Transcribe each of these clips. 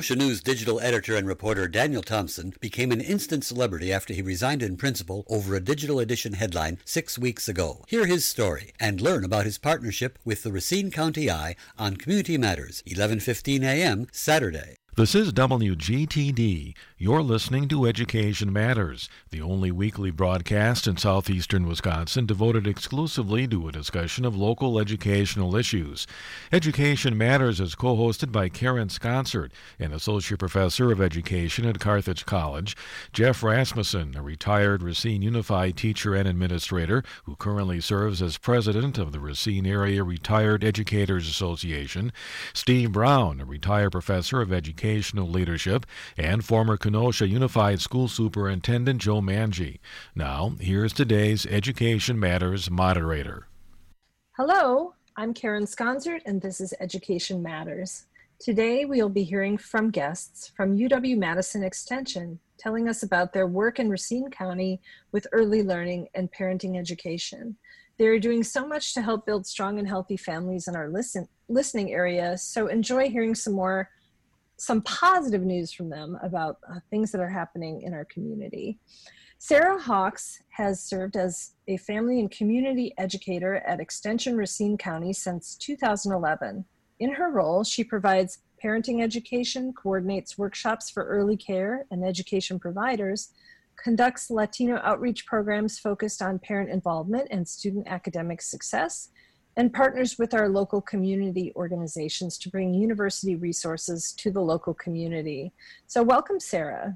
Kenosha News digital editor and reporter Daniel Thompson became an instant celebrity after he resigned in principle over a digital edition headline 6 weeks ago. Hear his story and learn about his partnership with the Racine County Eye on Community Matters, 11:15 a.m. Saturday. This is WGTD. You're listening to Education Matters, the only weekly broadcast in southeastern Wisconsin devoted exclusively to a discussion of local educational issues. Education Matters is co-hosted by Karen Sconsert, an associate professor of education at Carthage College, Jeff Rasmussen, a retired Racine Unified teacher and administrator who currently serves as president of the Racine Area Retired Educators Association, Steve Brown, a retired professor of educational leadership, and former Kenosha Unified School Superintendent Joe Manji. Now, here's today's Education Matters moderator. Hello, I'm Karen Sconsert, and this is Education Matters. Today, we'll be hearing from guests from UW-Madison Extension, telling us about their work in Racine County with early learning and parenting education. They're doing so much to help build strong and healthy families in our listening area, so enjoy hearing some positive news from them about things that are happening in our community. Sarah Hawks has served as a family and community educator at Extension Racine County since 2011. In her role, she provides parenting education, coordinates workshops for early care and education providers, conducts Latino outreach programs focused on parent involvement and student academic success, and partners with our local community organizations to bring university resources to the local community. So welcome, Sarah.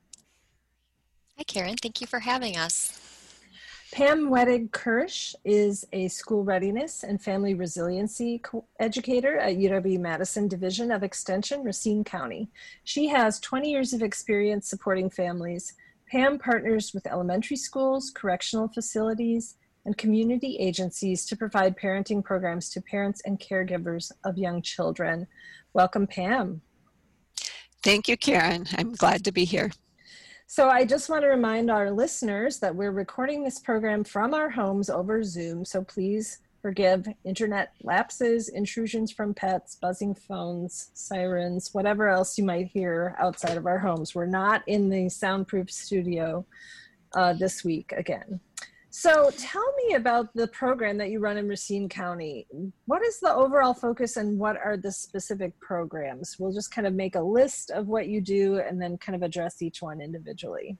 Hi, Karen. Thank you for having us. Pam Wettig-Kirsch is a school readiness and family resiliency educator at UW-Madison Division of Extension, Racine County. She has 20 years of experience supporting families. Pam partners with elementary schools, correctional facilities, and community agencies to provide parenting programs to parents and caregivers of young children. Welcome, Pam. Thank you, Karen. I'm glad to be here. So I just want to remind our listeners that we're recording this program from our homes over Zoom, so please forgive internet lapses, intrusions from pets, buzzing phones, sirens, whatever else you might hear outside of our homes. We're not in the soundproof studio this week again. So tell me about the program that you run in Racine County. What is the overall focus and what are the specific programs? We'll just kind of make a list of what you do and then kind of address each one individually.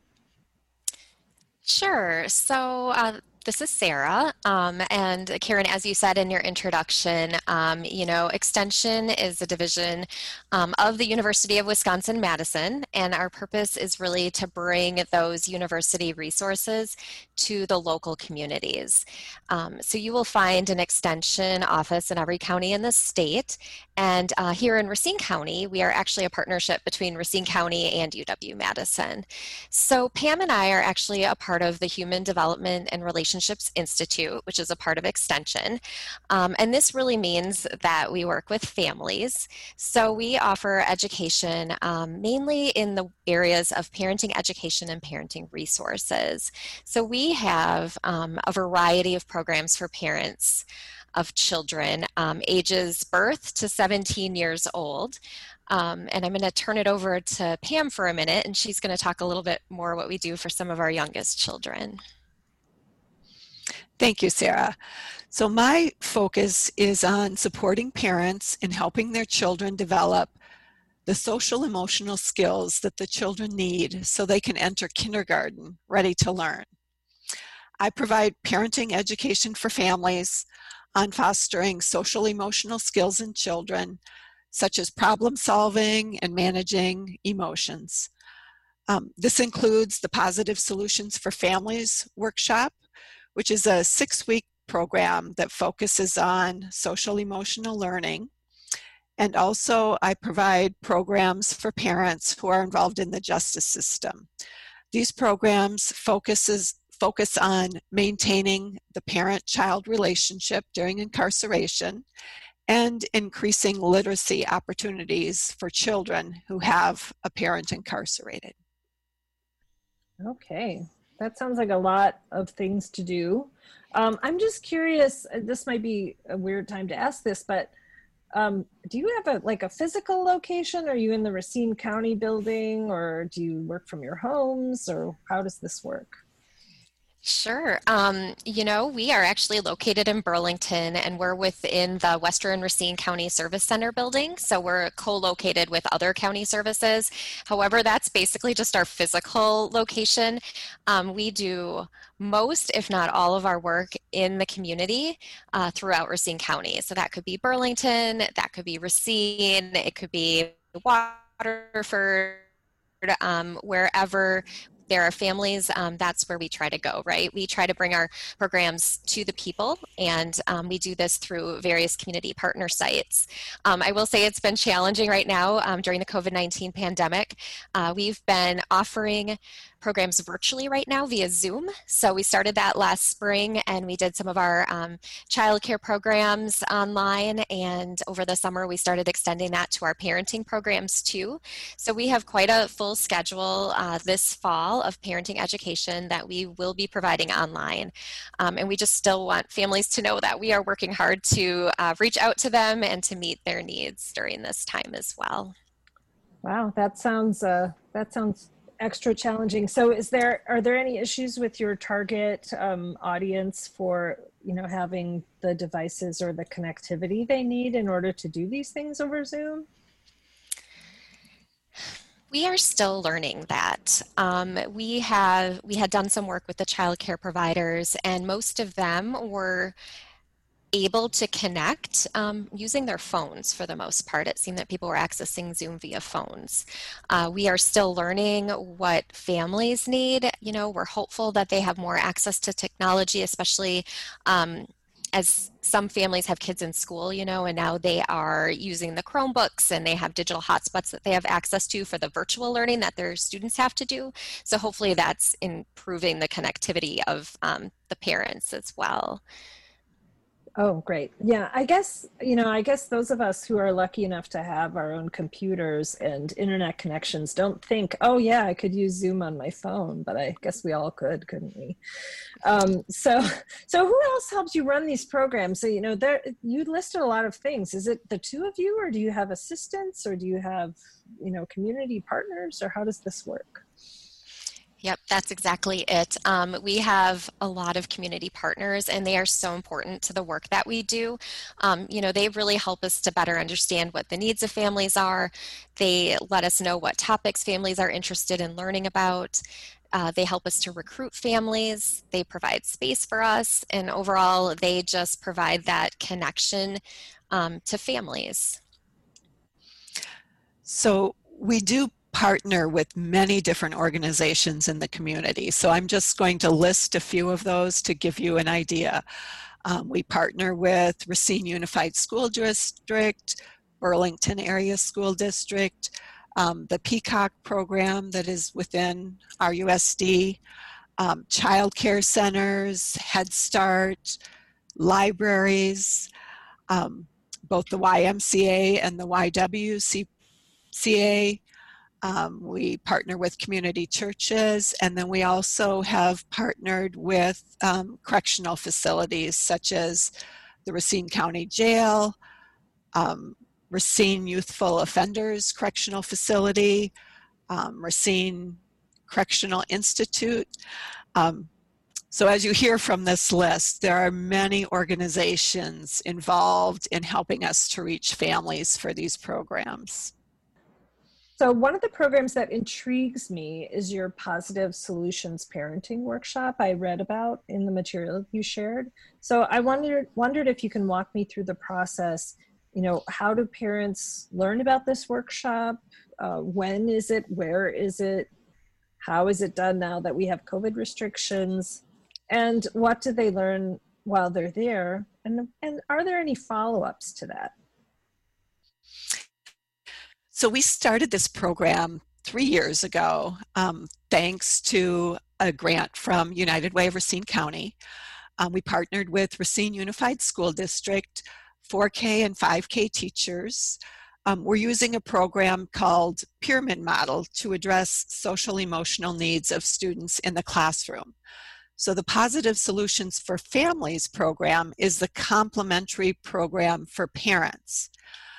Sure. So this is Sarah, and Karen, as you said in your introduction, Extension is a division of the University of Wisconsin-Madison, and our purpose is really to bring those university resources to the local communities. So you will find an Extension office in every county in the state, and here in Racine County, we are actually a partnership between Racine County and UW-Madison. So Pam and I are actually a part of the Human Development and Relationships Institute, which is a part of Extension. And this really means that we work with families. So we offer education mainly in the areas of parenting education and parenting resources. So we have a variety of programs for parents of children ages birth to 17 years old. And I'm going to turn it over to Pam for a minute, and she's going to talk a little bit more what we do for some of our youngest children. Thank you, Sarah. So my focus is on supporting parents in helping their children develop the social emotional skills that the children need so they can enter kindergarten ready to learn. I provide parenting education for families on fostering social emotional skills in children, such as problem solving and managing emotions. This includes the Positive Solutions for Families workshop, which is a 6-week program that focuses on social emotional learning. And also I provide programs for parents who are involved in the justice system. These programs focus on maintaining the parent-child relationship during incarceration and increasing literacy opportunities for children who have a parent incarcerated. Okay, that sounds like a lot of things to do. I'm just curious, this might be a weird time to ask this, but Do you have a physical location? Are you in the Racine County building, or do you work from your homes, or how does this work? Sure. We are actually located in Burlington, and we're within the Western Racine County Service Center building. So we're co-located with other county services. However, that's basically just our physical location. We do most, if not all, of our work in the community throughout Racine County. So that could be Burlington, that could be Racine, it could be Waterford, wherever there are families, that's where we try to go, right? We try to bring our programs to the people, and we do this through various community partner sites. I will say it's been challenging right now during the COVID-19 pandemic. We've been offering programs virtually right now via Zoom. So we started that last spring, and we did some of our childcare programs online, and over the summer we started extending that to our parenting programs too. So we have quite a full schedule this fall of parenting education that we will be providing online. And we just still want families to know that we are working hard to reach out to them and to meet their needs during this time as well. Wow, that sounds extra challenging. So are there any issues with your target audience for, having the devices or the connectivity they need in order to do these things over Zoom? We are still learning that. We had done some work with the child care providers, and most of them were able to connect using their phones for the most part. It seemed that people were accessing Zoom via phones. We are still learning what families need. We're hopeful that they have more access to technology, especially as some families have kids in school, and now they are using the Chromebooks, and they have digital hotspots that they have access to for the virtual learning that their students have to do. So hopefully that's improving the connectivity of the parents as well. Oh, great. Yeah, I guess those of us who are lucky enough to have our own computers and internet connections don't think, oh yeah, I could use Zoom on my phone, but I guess we all could, couldn't we? So who else helps you run these programs? So, you listed a lot of things. Is it the two of you, or do you have assistants, or do you have, community partners, or how does this work? Yep, that's exactly it. We have a lot of community partners, and they are so important to the work that we do. They really help us to better understand what the needs of families are. They let us know what topics families are interested in learning about. They help us to recruit families. They provide space for us, and overall, they just provide that connection to families. So we do partner with many different organizations in the community. So I'm just going to list a few of those to give you an idea. We partner with Racine Unified School District, Burlington Area School District, the Peacock program that is within RUSD, child care centers, Head Start, libraries, both the YMCA and the YWCA. We partner with community churches, and then we also have partnered with correctional facilities such as the Racine County Jail, Racine Youthful Offenders Correctional Facility, Racine Correctional Institute. So as you hear from this list, there are many organizations involved in helping us to reach families for these programs. So one of the programs that intrigues me is your Positive Solutions Parenting Workshop I read about in the material you shared. So I wondered if you can walk me through the process. How do parents learn about this workshop? When is it? Where is it? How is it done now that we have COVID restrictions? And what do they learn while they're there? And are there any follow-ups to that? So we started this program 3 years ago, thanks to a grant from United Way of Racine County. We partnered with Racine Unified School District, 4K and 5K teachers. We're using a program called Pyramid Model to address social emotional needs of students in the classroom. So the Positive Solutions for Families program is the complementary program for parents.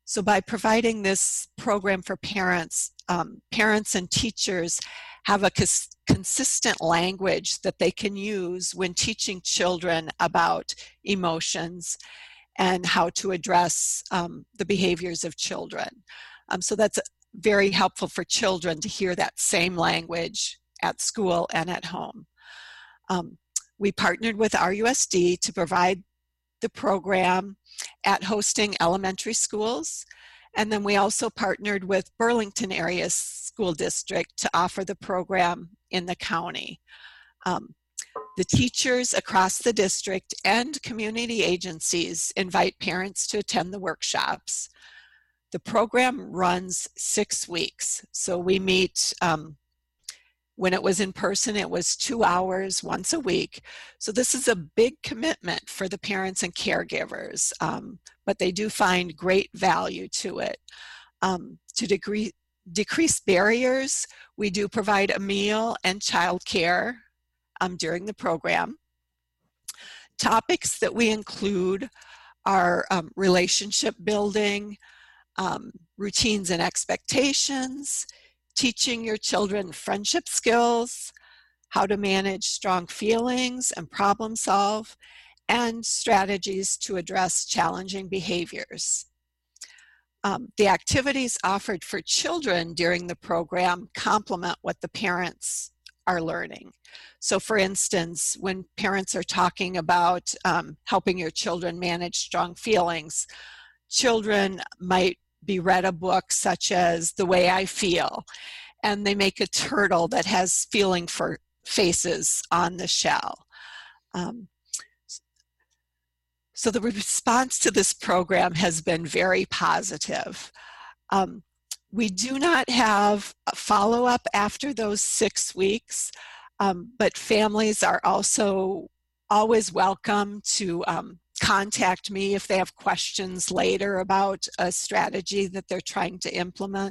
So by providing this program for parents, parents and teachers have a consistent language that they can use when teaching children about emotions and how to address the behaviors of children. So that's very helpful for children to hear that same language at school and at home. We partnered with RUSD to provide the program at hosting elementary schools, and then we also partnered with Burlington Area School District to offer the program in the county. The teachers across the district and community agencies invite parents to attend the workshops. The program runs 6 weeks, so we meet, when it was in person, it was 2 hours once a week. So this is a big commitment for the parents and caregivers, but they do find great value to it. To decrease barriers, we do provide a meal and childcare during the program. Topics that we include are relationship building, routines and expectations, teaching your children friendship skills, how to manage strong feelings and problem solve, and strategies to address challenging behaviors. The activities offered for children during the program complement what the parents are learning. So for instance, when parents are talking about helping your children manage strong feelings, children might be read a book such as The Way I Feel, and they make a turtle that has feeling for faces on the shell. So the response to this program has been very positive. We do not have a follow-up after those 6 weeks, but families are also always welcome to contact me if they have questions later about a strategy that they're trying to implement.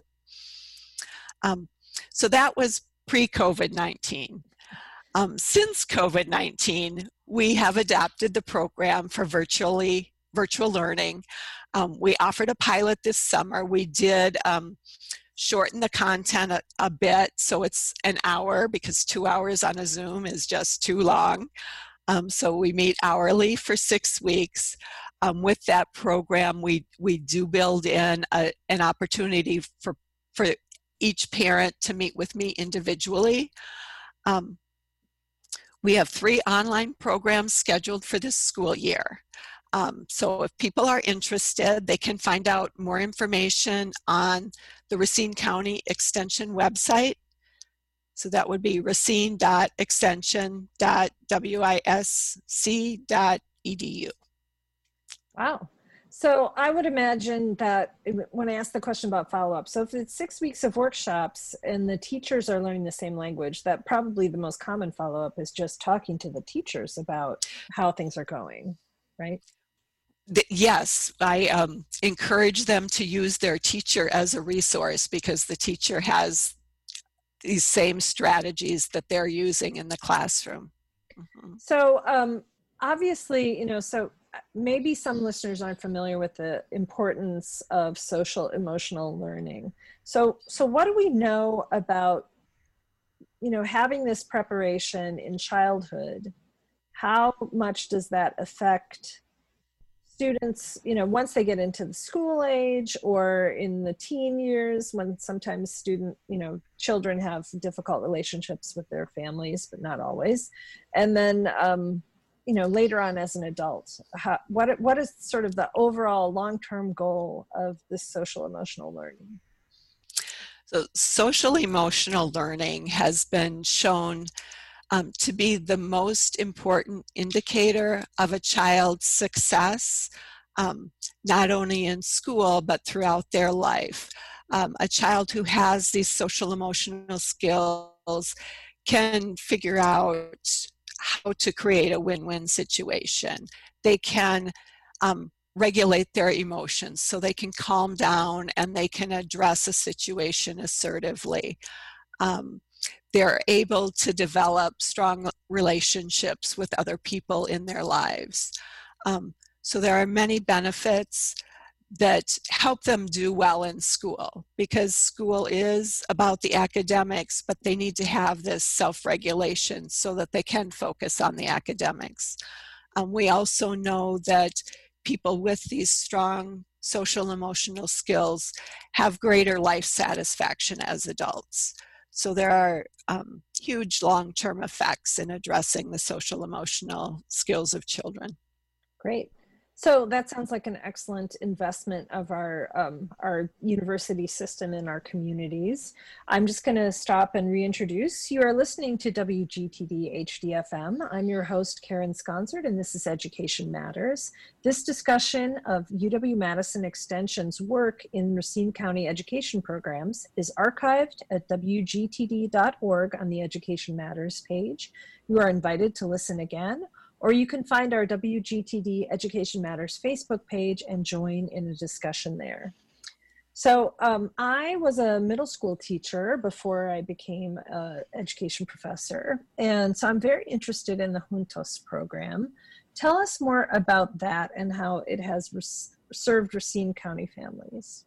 So that was pre-COVID-19. Since COVID-19, we have adapted the program for virtual learning. We offered a pilot this summer. We did shorten the content a bit, so it's an hour, because 2 hours on a Zoom is just too long. So we meet hourly for 6 weeks. With that program, we do build in an opportunity for each parent to meet with me individually. We have 3 online programs scheduled for this school year. So if people are interested, they can find out more information on the Racine County Extension website. So that would be racine.extension.wisc.edu. Wow. So I would imagine that when I asked the question about follow-up, so if it's 6 weeks of workshops and the teachers are learning the same language, that probably the most common follow-up is just talking to the teachers about how things are going, right? Yes, I encourage them to use their teacher as a resource, because the teacher has these same strategies that they're using in the classroom. Mm-hmm. So obviously, so maybe some listeners aren't familiar with the importance of social emotional learning. So what do we know about, having this preparation in childhood? How much does that affect students, once they get into the school age or in the teen years, when sometimes children have difficult relationships with their families, but not always. And then, later on as an adult, what is sort of the overall long-term goal of this social emotional learning? So social emotional learning has been shown to be the most important indicator of a child's success, not only in school, but throughout their life. A child who has these social emotional skills can figure out how to create a win-win situation. They can regulate their emotions, so they can calm down and they can address a situation assertively. They're able to develop strong relationships with other people in their lives. So there are many benefits. that help them do well in school, because school is about the academics, but they need to have this self-regulation so that they can focus on the academics. We also know that people with these strong social emotional skills have greater life satisfaction as adults. So there are huge long-term effects in addressing the social emotional skills of children. Great. So that sounds like an excellent investment of our university system in our communities. I'm just going to stop and reintroduce. You are listening to WGTD HD-FM. I'm your host, Karen Sconzert, and this is Education Matters. This discussion of UW-Madison Extension's work in Racine County education programs is archived at wgtd.org on the Education Matters page. You are invited to listen again, or you can find our WGTD Education Matters Facebook page and join in a discussion there. So I was a middle school teacher before I became an education professor. And so I'm very interested in the Juntos program. Tell us more about that and how it has served Racine County families.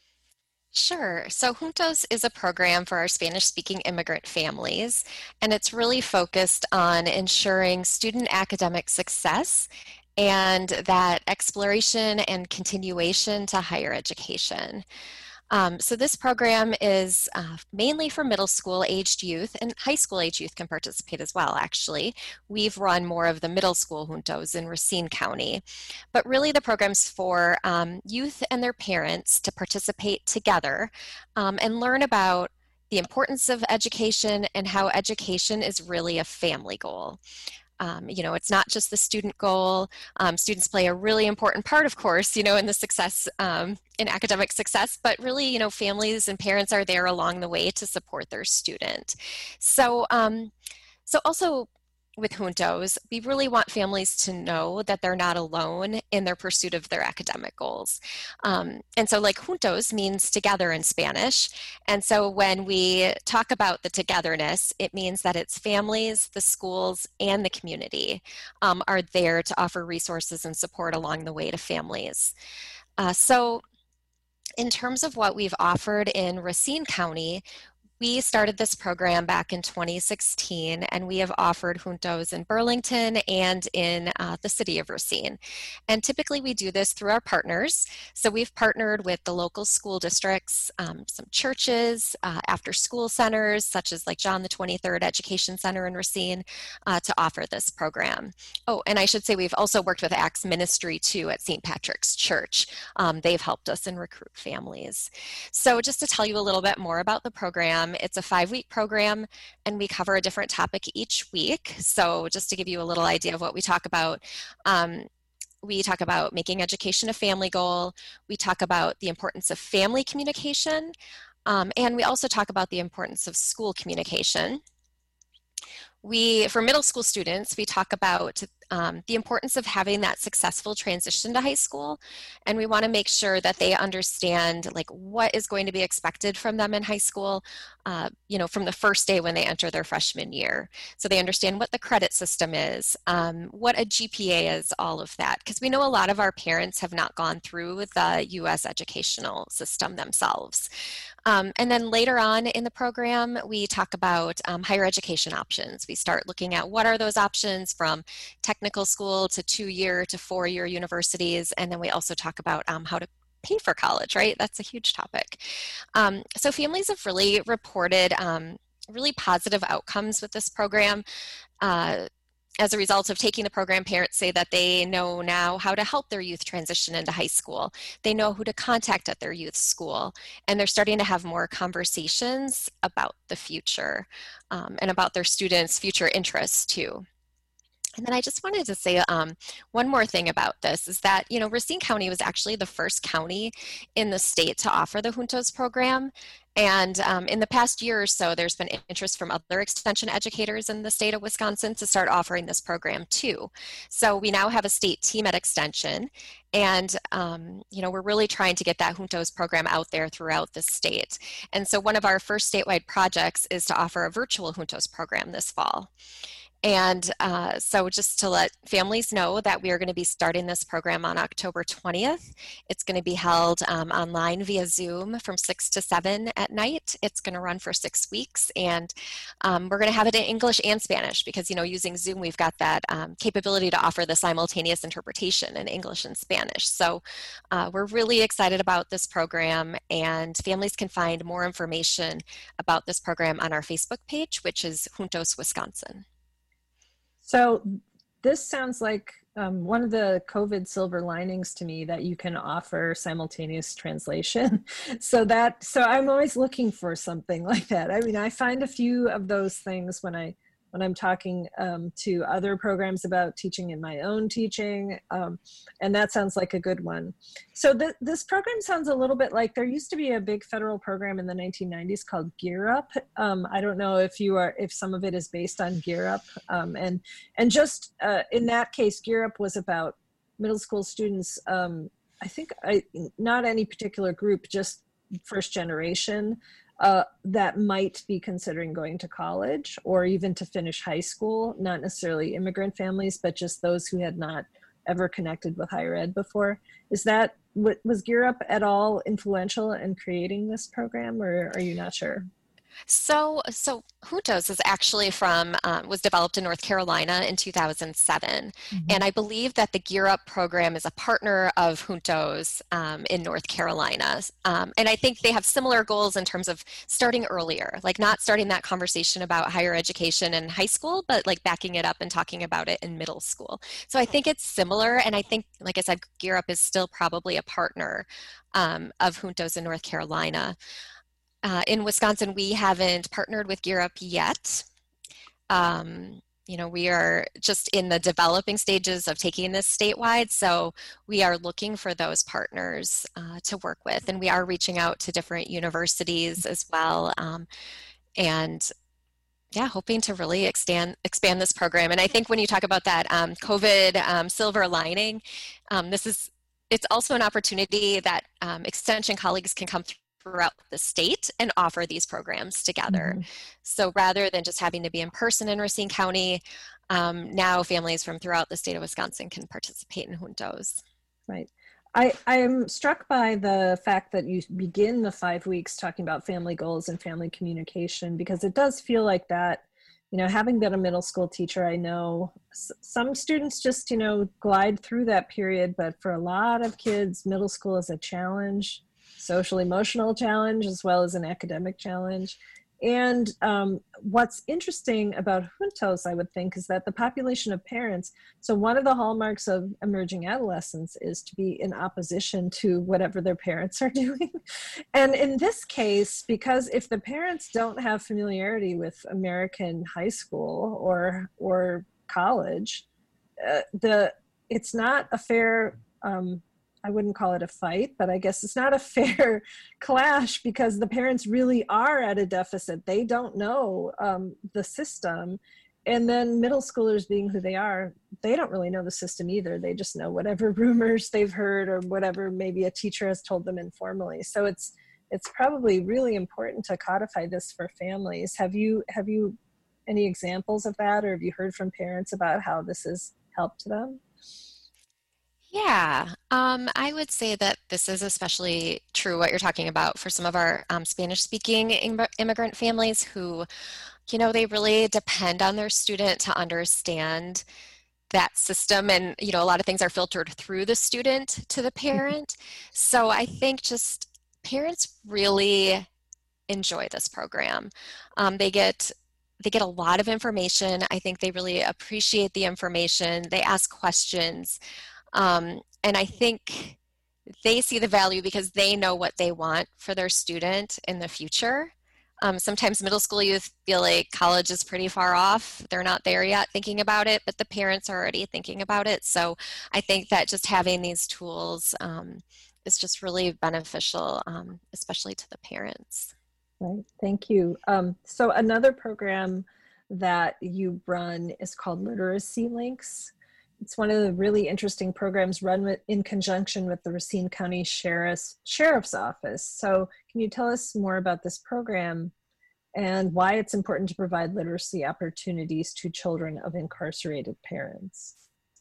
Sure. So Juntos is a program for our Spanish-speaking immigrant families, and it's really focused on ensuring student academic success and that exploration and continuation to higher education. So this program is mainly for middle school aged youth, and high school age youth can participate as well, actually. We've run more of the middle school Juntos in Racine County, but really the program's for youth and their parents to participate together and learn about the importance of education and how education is really a family goal. It's not just the student goal. Students play a really important part, of course, in the success, in academic success, but really, families and parents are there along the way to support their student. So also with Juntos, we really want families to know that they're not alone in their pursuit of their academic goals. And so like Juntos means together in Spanish. And so when we talk about the togetherness, it means that it's families, the schools, and the community are there to offer resources and support along the way to families. So in terms of what we've offered in Racine County, we started this program back in 2016, and we have offered Juntos in Burlington and in the city of Racine. And typically we do this through our partners. So we've partnered with the local school districts, some churches, after school centers, such as like John the 23rd Education Center in Racine, to offer this program. Oh, and I should say we've also worked with Acts Ministry too at St. Patrick's Church. They've helped us and recruit families. So just to tell you a little bit more about the program, it's a 5-week program, and we cover a different topic each week. So just to give you a little idea of what we talk about, making education a family goal. We talk about the importance of family communication, and we also talk about the importance of school communication. For middle school students, we talk about the importance of having that successful transition to high school, and we want to make sure that they understand like what is going to be expected from them in high school, from the first day when they enter their freshman year. So they understand what the credit system is, what a GPA is, all of that, because we know a lot of our parents have not gone through the U.S. educational system themselves. And then later on in the program, we talk about higher education options. We start looking at what are those options from technical school to 2-year to 4-year universities. And then we also talk about how to pay for college, right? That's a huge topic. So families have really reported really positive outcomes with this program. As a result of taking the program, parents say that they know now how to help their youth transition into high school. They know who to contact at their youth school, and they're starting to have more conversations about the future and about their students' future interests too. And then I just wanted to say one more thing about this is that, Racine County was actually the first county in the state to offer the Juntos program. And in the past year or so, there's been interest from other extension educators in the state of Wisconsin to start offering this program too. So we now have a state team at Extension, and we're really trying to get that Juntos program out there throughout the state. And so one of our first statewide projects is to offer a virtual Juntos program this fall. And so just to let families know that we are going to be starting this program on October 20th. It's going to be held online via Zoom from 6 to 7 at night. It's going to run for 6 weeks, and we're going to have it in English and Spanish because, using Zoom, we've got that capability to offer the simultaneous interpretation in English and Spanish. So we're really excited about this program, and families can find more information about this program on our Facebook page, which is Juntos Wisconsin. So this sounds like one of the COVID silver linings to me, that you can offer simultaneous translation. So I'm always looking for something like that. I mean, I find a few of those things when I'm talking to other programs about teaching in my own teaching, and that sounds like a good one. So this program sounds a little bit like, there used to be a big federal program in the 1990s called Gear Up. I don't know if some of it is based on Gear Up, and just in that case, Gear Up was about middle school students. Not any particular group, just first generation. That might be considering going to college or even to finish high school, not necessarily immigrant families, but just those who had not ever connected with higher ed before. Was Gear Up at all influential in creating this program, or are you not sure? So Juntos is actually was developed in North Carolina in 2007. Mm-hmm. And I believe that the Gear Up program is a partner of Juntos in North Carolina. And I think they have similar goals in terms of starting earlier, like not starting that conversation about higher education in high school, but like backing it up and talking about it in middle school. So I think it's similar. And I think, like I said, Gear Up is still probably a partner of Juntos in North Carolina. In Wisconsin, we haven't partnered with Gear Up yet. We are just in the developing stages of taking this statewide, so we are looking for those partners to work with, and we are reaching out to different universities as well, and hoping to really expand this program. And I think when you talk about that COVID silver lining, it's also an opportunity that Extension colleagues can come throughout the state and offer these programs together. Mm-hmm. So rather than just having to be in person in Racine County, now families from throughout the state of Wisconsin can participate in Juntos. Right. I am struck by the fact that you begin the 5 weeks talking about family goals and family communication, because it does feel like that, having been a middle school teacher, I know some students just, glide through that period, but for a lot of kids, middle school is a challenge. Social emotional challenge as well as an academic challenge. And what's interesting about Juntos, I would think, is that the population of parents, so one of the hallmarks of emerging adolescence is to be in opposition to whatever their parents are doing. And in this case, because if the parents don't have familiarity with American high school or college, it's not a fair I wouldn't call it a fight, but I guess it's not a fair clash, because the parents really are at a deficit. They don't know the system. And then middle schoolers, being who they are, they don't really know the system either. They just know whatever rumors they've heard or whatever maybe a teacher has told them informally. So it's probably really important to codify this for families. Have you any examples of that, or have you heard from parents about how this has helped them? Yeah, I would say that this is especially true what you're talking about for some of our Spanish-speaking immigrant families who, they really depend on their student to understand that system. And, a lot of things are filtered through the student to the parent. So I think just parents really enjoy this program. They get a lot of information. I think they really appreciate the information. They ask questions. And I think they see the value because they know what they want for their student in the future. Sometimes middle school youth feel like college is pretty far off. They're not there yet thinking about it, but the parents are already thinking about it. So I think that just having these tools is just really beneficial, especially to the parents. Right, thank you. So another program that you run is called Literacy Links. It's one of the really interesting programs run in conjunction with the Racine County Sheriff's Office. So can you tell us more about this program and why it's important to provide literacy opportunities to children of incarcerated parents.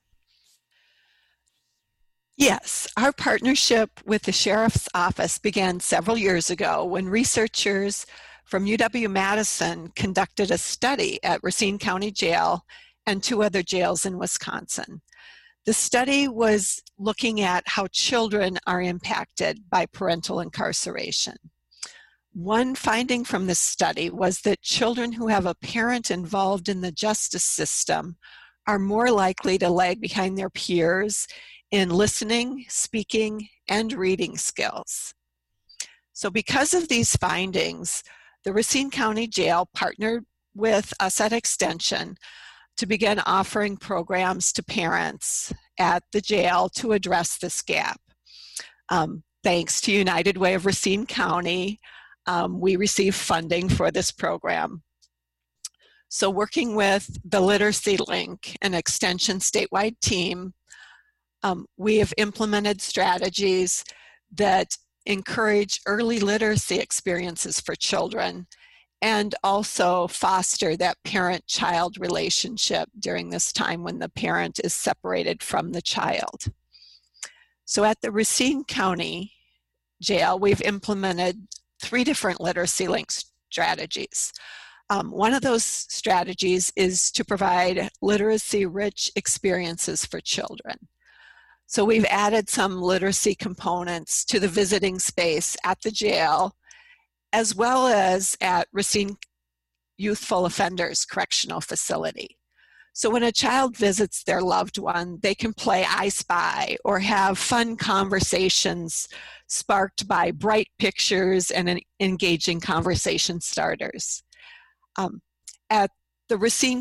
Yes, our partnership with the Sheriff's Office began several years ago when researchers from UW-Madison conducted a study at Racine County Jail and 2 other jails in Wisconsin. The study was looking at how children are impacted by parental incarceration. One finding from this study was that children who have a parent involved in the justice system are more likely to lag behind their peers in listening, speaking, and reading skills. So because of these findings, the Racine County Jail partnered with us at Extension to begin offering programs to parents at the jail to address this gap. Thanks to United Way of Racine County, we receive funding for this program. So working with the Literacy Link, an Extension statewide team, we have implemented strategies that encourage early literacy experiences for children and also foster that parent-child relationship during this time when the parent is separated from the child. So at the Racine County Jail, we've implemented 3 different Literacy Link strategies. One of those strategies is to provide literacy-rich experiences for children. So we've added some literacy components to the visiting space at the jail, as well as at Racine Youthful Offenders Correctional Facility. So when a child visits their loved one, they can play I Spy or have fun conversations sparked by bright pictures and engaging conversation starters. At the Racine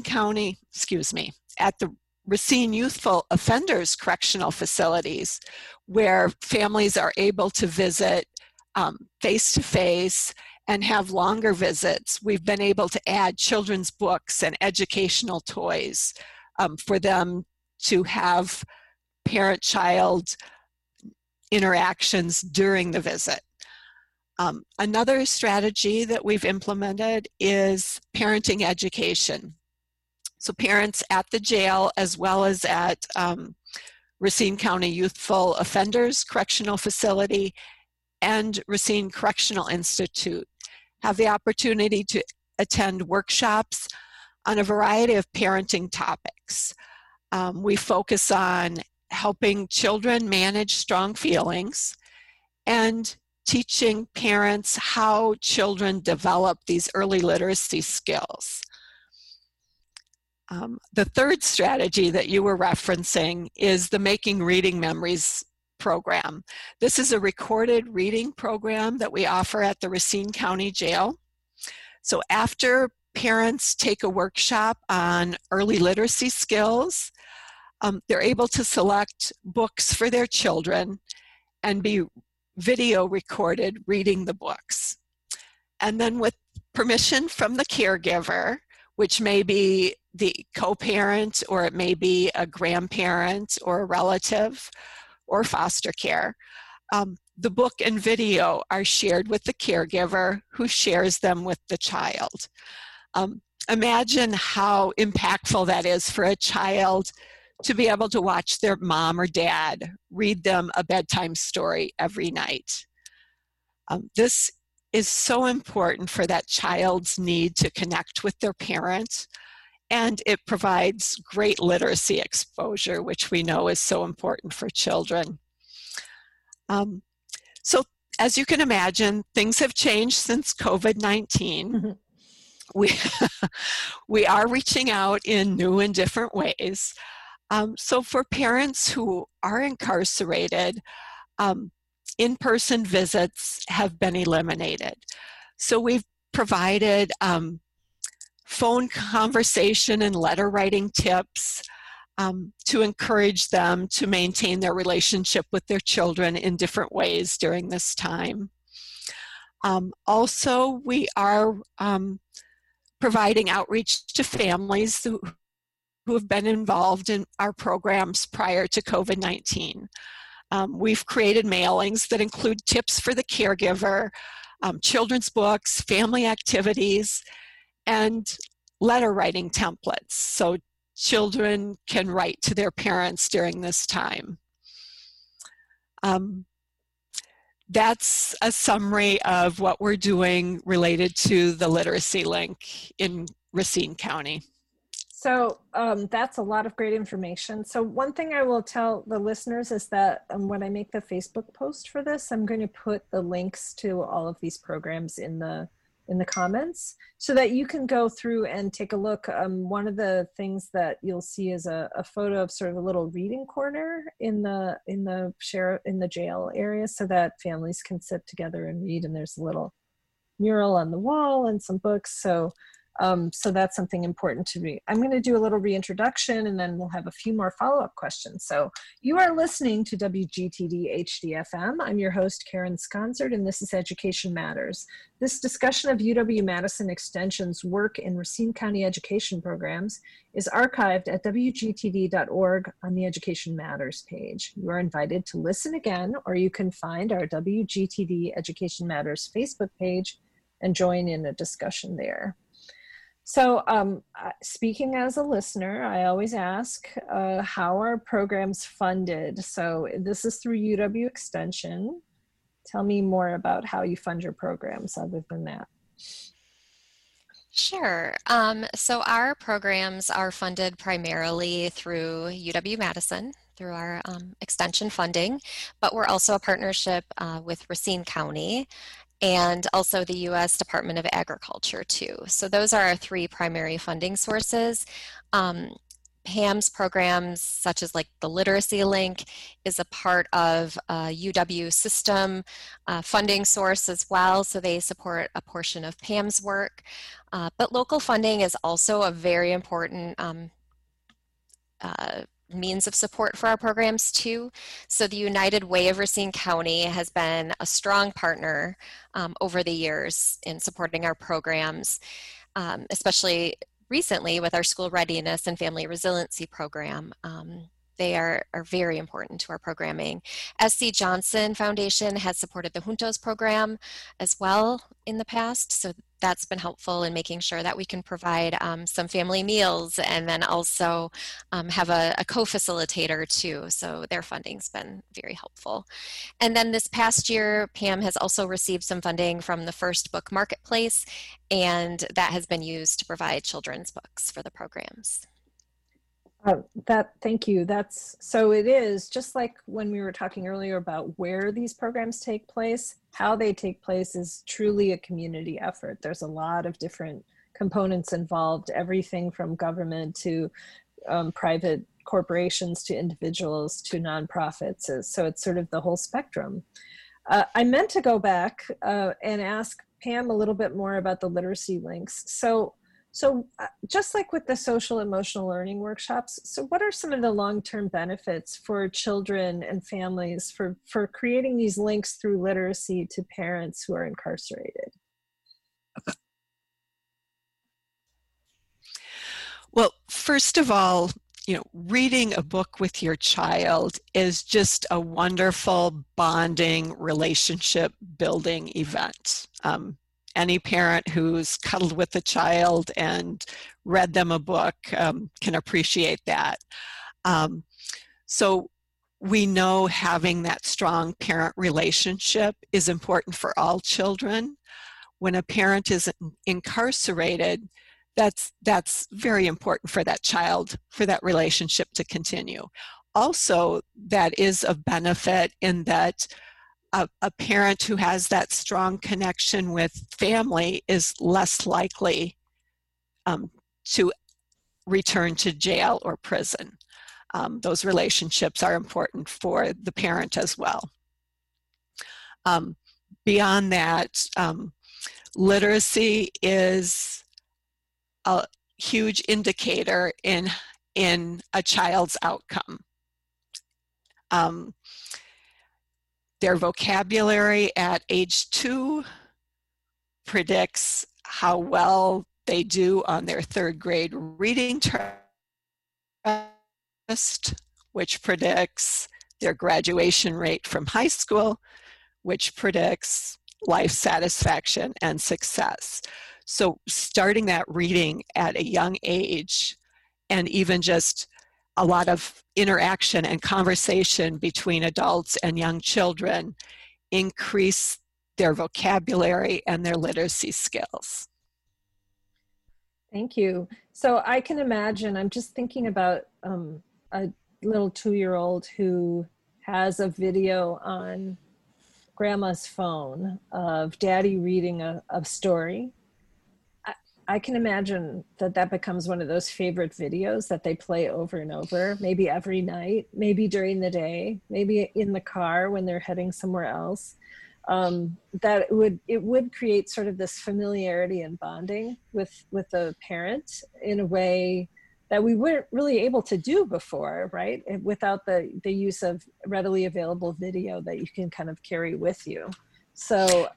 Racine Youthful Offenders Correctional Facilities, where families are able to visit face-to-face and have longer visits, we've been able to add children's books and educational toys for them to have parent-child interactions during the visit. Another strategy that we've implemented is parenting education. So parents at the jail, as well as at Racine County Youthful Offenders Correctional Facility and Racine Correctional Institute, have the opportunity to attend workshops on a variety of parenting topics. We focus on helping children manage strong feelings and teaching parents how children develop these early literacy skills. The third strategy that you were referencing is the Making Reading Memories program. This is a recorded reading program that we offer at the Racine County Jail. So after parents take a workshop on early literacy skills, they're able to select books for their children and be video recorded reading the books. And then with permission from the caregiver, which may be the co-parent, or it may be a grandparent or a relative or foster care, the book and video are shared with the caregiver, who shares them with the child. Imagine how impactful that is for a child to be able to watch their mom or dad read them a bedtime story every night. This is so important for that child's need to connect with their parent, and it provides great literacy exposure, which we know is so important for children. So as you can imagine, things have changed since COVID-19. Mm-hmm. We are reaching out in new and different ways. So for parents who are incarcerated, in-person visits have been eliminated. So we've provided phone conversation and letter writing tips to encourage them to maintain their relationship with their children in different ways during this time. Also, we are providing outreach to families who have been involved in our programs prior to COVID-19. We've created mailings that include tips for the caregiver children's books, family activities, and letter writing templates, so children can write to their parents during this time. That's a summary of what we're doing related to the Literacy Link in Racine County. So that's a lot of great information. So one thing I will tell the listeners is that when I make the Facebook post for this, I'm going to put the links to all of these programs in the comments so that you can go through and take a look. One of the things that you'll see is a photo of sort of a little reading corner in the jail area so that families can sit together and read. And there's a little mural on the wall and some books. So that's something important to me. I'm going to do a little reintroduction and then we'll have a few more follow-up questions. So you are listening to WGTD HD-FM. I'm your host, Karen Sconzert, and this is Education Matters. This discussion of UW-Madison Extension's work in Racine County education programs is archived at WGTD.org on the Education Matters page. You are invited to listen again, or you can find our WGTD Education Matters Facebook page and join in a discussion there. So speaking as a listener, I always ask, how are programs funded? So this is through UW Extension. Tell me more about how you fund your programs other than that. Sure. So our programs are funded primarily through UW-Madison, through our extension funding, but we're also a partnership with Racine County and also the U.S. Department of Agriculture too. So those are our three primary funding sources. PAM's programs, such as like the Literacy Link, is a part of UW system funding source as well, so they support a portion of PAM's work. But local funding is also a very important means of support for our programs too. So the United Way of Racine County has been a strong partner over the years in supporting our programs, especially recently with our school readiness and family resiliency program. They are very important to our programming. SC Johnson Foundation has supported the Juntos program as well in the past, so that's been helpful in making sure that we can provide some family meals and then also have a co-facilitator too, so their funding's been very helpful. And then this past year, PAM has also received some funding from the First Book Marketplace, and that has been used to provide children's books for the programs. Thank you. So it is just like when we were talking earlier about where these programs take place, how they take place is truly a community effort. There's a lot of different components involved, everything from government to private corporations to individuals to nonprofits. So it's sort of the whole spectrum. I meant to go back and ask Pam a little bit more about the literacy links. So just like with the social emotional learning workshops, so what are some of the long-term benefits for children and families for creating these links through literacy to parents who are incarcerated? Well, first of all, reading a book with your child is just a wonderful bonding, relationship building event. Any parent who's cuddled with a child and read them a book can appreciate that. So we know having that strong parent relationship is important for all children. When a parent is incarcerated, that's very important for that child, for that relationship to continue. Also, that is of benefit in that a parent who has that strong connection with family is less likely to return to jail or prison. Those relationships are important for the parent as well. Beyond that, literacy is a huge indicator in a child's outcome. Their vocabulary at age 2 predicts how well they do on their 3rd grade reading test, which predicts their graduation rate from high school, which predicts life satisfaction and success. So starting that reading at a young age, and even just a lot of interaction and conversation between adults and young children, increase their vocabulary and their literacy skills. Thank you. So I can imagine, I'm just thinking about a little 2-year-old who has a video on grandma's phone of daddy reading a story. I can imagine that becomes one of those favorite videos that they play over and over, maybe every night, maybe during the day, maybe in the car when they're heading somewhere else. That it would create sort of this familiarity and bonding with the parent in a way that we weren't really able to do before, right? Without the use of readily available video that you can kind of carry with you. So,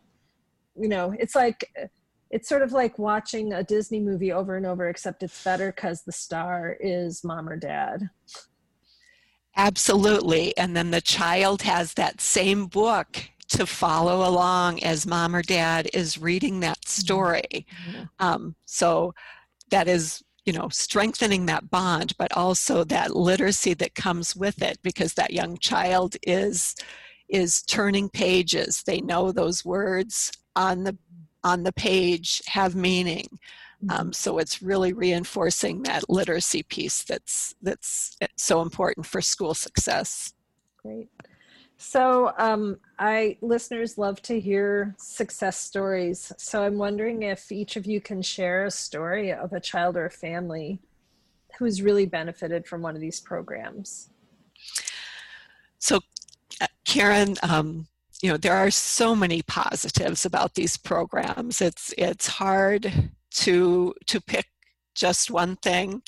it's sort of like watching a Disney movie over and over, except it's better because the star is mom or dad. Absolutely. And then the child has that same book to follow along as mom or dad is reading that story. Mm-hmm. So that is, strengthening that bond, but also that literacy that comes with it, because that young child is turning pages. They know those words on the page have meaning. So it's really reinforcing that literacy piece that's so important for school success. Great. So listeners love to hear success stories. So I'm wondering if each of you can share a story of a child or a family who's really benefited from one of these programs. So Karen, there are so many positives about these programs. It's hard to pick just one thing.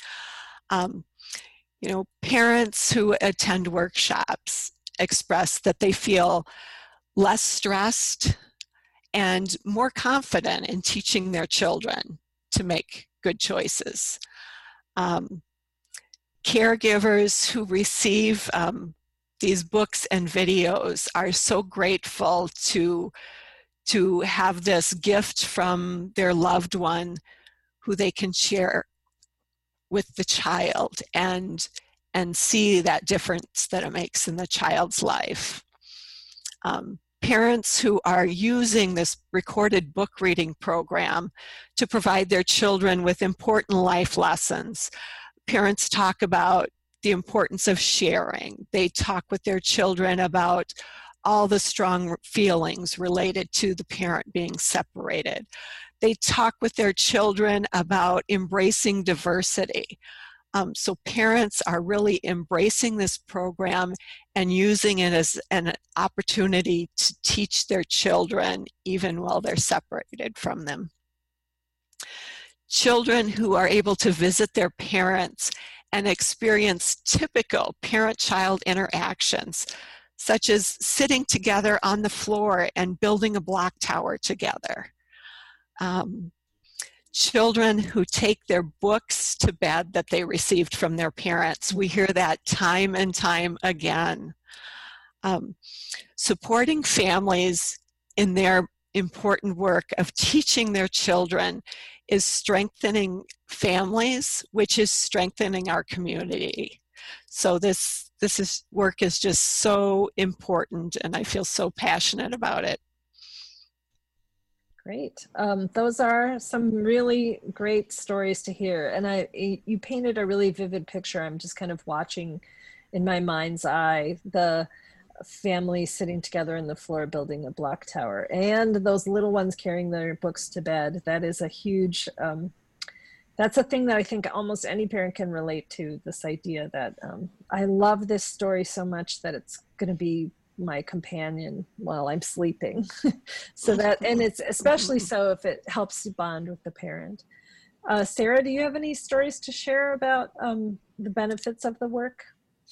Parents who attend workshops express that they feel less stressed and more confident in teaching their children to make good choices. Caregivers who receive these books and videos are so grateful to have this gift from their loved one who they can share with the child and see that difference that it makes in the child's life. Parents who are using this recorded book reading program to provide their children with important life lessons. Parents talk about the importance of sharing. They talk with their children about all the strong feelings related to the parent being separated. They talk with their children about embracing diversity. So parents are really embracing this program and using it as an opportunity to teach their children even while they're separated from them. Children who are able to visit their parents and experience typical parent-child interactions, such as sitting together on the floor and building a block tower together. Children who take their books to bed that they received from their parents. We hear that time and time again. Supporting families in their important work of teaching their children is strengthening families, which is strengthening our community. So this work is just so important, and I feel so passionate about it. Great. Those are some really great stories to hear. And you painted a really vivid picture. I'm just kind of watching in my mind's eye the family sitting together on the floor building a block tower and those little ones carrying their books to bed. That is a huge, that's a thing that I think almost any parent can relate to, this idea that I love this story so much that it's going to be my companion while I'm sleeping. And it's especially so if it helps you bond with the parent. Sarah, do you have any stories to share about the benefits of the work?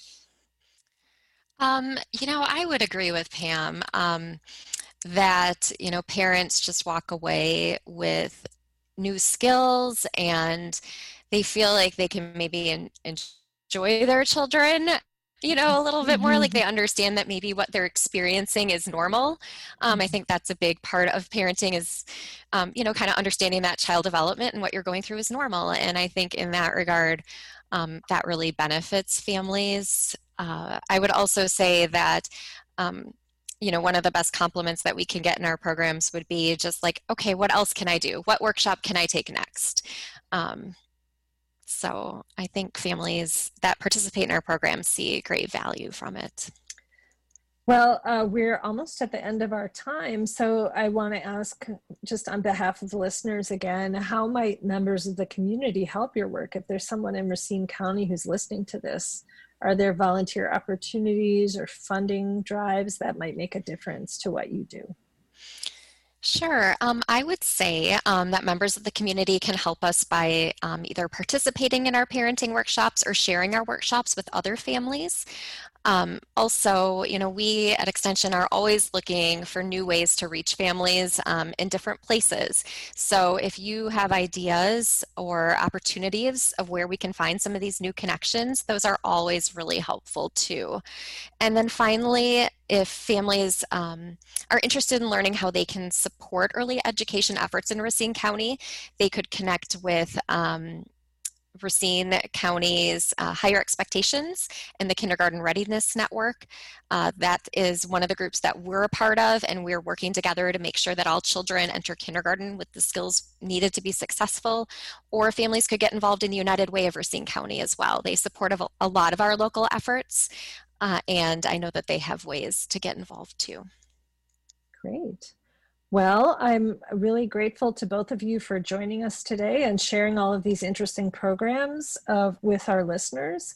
I would agree with Pam that, parents just walk away with new skills and they feel like they can maybe enjoy their children a little bit more, like they understand that maybe what they're experiencing is normal. I think that's a big part of parenting is, kind of understanding that child development and what you're going through is normal. And I think in that regard, that really benefits families. I would also say that, one of the best compliments that we can get in our programs would be just like, okay, what else can I do? What workshop can I take next? So I think families that participate in our programs see great value from it. Well, we're almost at the end of our time, so I want to ask, just on behalf of the listeners again, how might members of the community help your work? If there's someone in Racine County who's listening to this, are there volunteer opportunities or funding drives that might make a difference to what you do? Sure. I would say that members of the community can help us by either participating in our parenting workshops or sharing our workshops with other families. Also, we at Extension are always looking for new ways to reach families in different places. So if you have ideas or opportunities of where we can find some of these new connections, those are always really helpful too. And then finally, if families are interested in learning how they can support early education efforts in Racine County, they could connect with Racine County's Higher Expectations and the Kindergarten Readiness Network. That is one of the groups that we're a part of, and we're working together to make sure that all children enter kindergarten with the skills needed to be successful. Or families could get involved in the United Way of Racine County as well. They support a lot of our local efforts, and I know that they have ways to get involved too. Great. Well, I'm really grateful to both of you for joining us today and sharing all of these interesting programs with our listeners.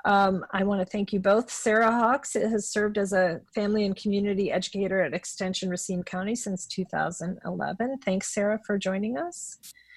I want to thank you both. Sarah Hawks has served as a family and community educator at Extension Racine County since 2011. Thanks, Sarah, for joining us.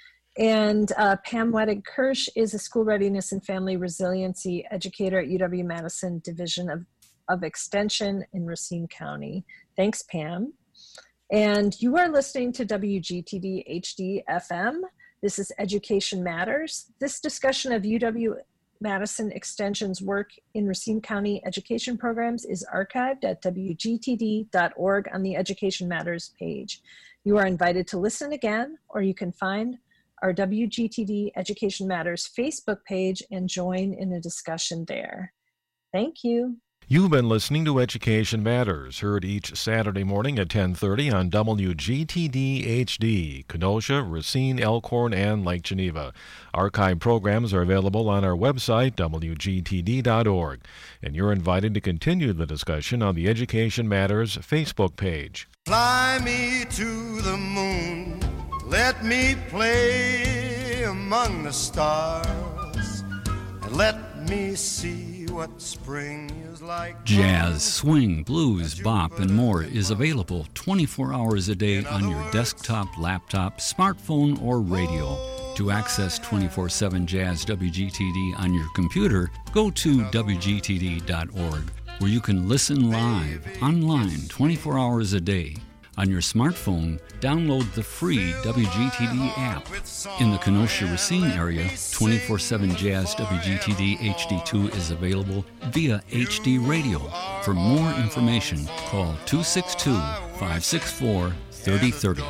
And Pam Wettig-Kirsch is a school readiness and family resiliency educator at UW-Madison Division of Extension in Racine County. Thanks, Pam. And you are listening to WGTD HD FM. This is Education Matters. This discussion of UW-Madison Extension's work in Racine County education programs is archived at wgtd.org on the Education Matters page. You are invited to listen again, or you can find our WGTD Education Matters Facebook page and join in a discussion there. Thank you. You've been listening to Education Matters, heard each Saturday morning at 10:30 on WGTD HD, Kenosha, Racine, Elkhorn, and Lake Geneva. Archive programs are available on our website, WGTD.org, and you're invited to continue the discussion on the Education Matters Facebook page. Fly me to the moon, let me play among the stars, and let me see what spring is like. Jazz, swing, blues, bop, and more is available 24 hours a day on your desktop, laptop, smartphone, or radio. To access 24/7 Jazz WGTD on your computer, go to WGTD.org, where you can listen live, online, 24 hours a day. On your smartphone, download the free WGTD app. In the Kenosha-Racine area, 24/7 Jazz WGTD HD2 is available via HD Radio. For more information, call 262-564-3030.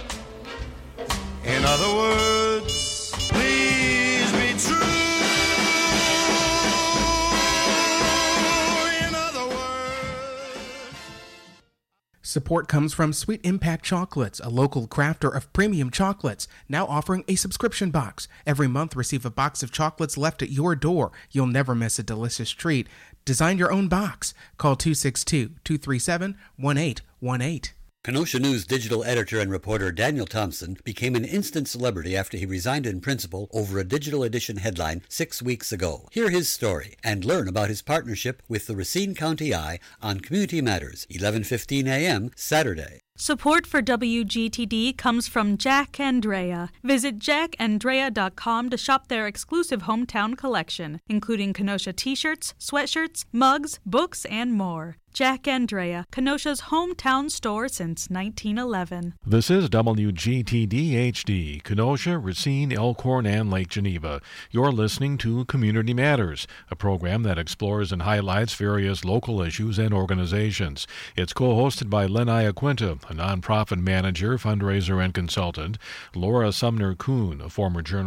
In other words, please be true. In other words. Support comes from Sweet Impact Chocolates, a local crafter of premium chocolates, now offering a subscription box. Every month, receive a box of chocolates left at your door. You'll never miss a delicious treat. Design your own box. Call 262-237-1818. Kenosha News digital editor and reporter Daniel Thompson became an instant celebrity after he resigned in principle over a digital edition headline 6 weeks ago. Hear his story and learn about his partnership with the Racine County Eye on Community Matters, 11:15 a.m. Saturday. Support for WGTD comes from Jack Andrea. Visit jackandrea.com to shop their exclusive hometown collection, including Kenosha t-shirts, sweatshirts, mugs, books, and more. Jack Andrea, Kenosha's hometown store since 1911. This is WGTD HD, Kenosha, Racine, Elkhorn, and Lake Geneva. You're listening to Community Matters, a program that explores and highlights various local issues and organizations. It's co-hosted by Len Iaquinta, a nonprofit manager, fundraiser, and consultant, Laura Sumner Kuhn, a former journalist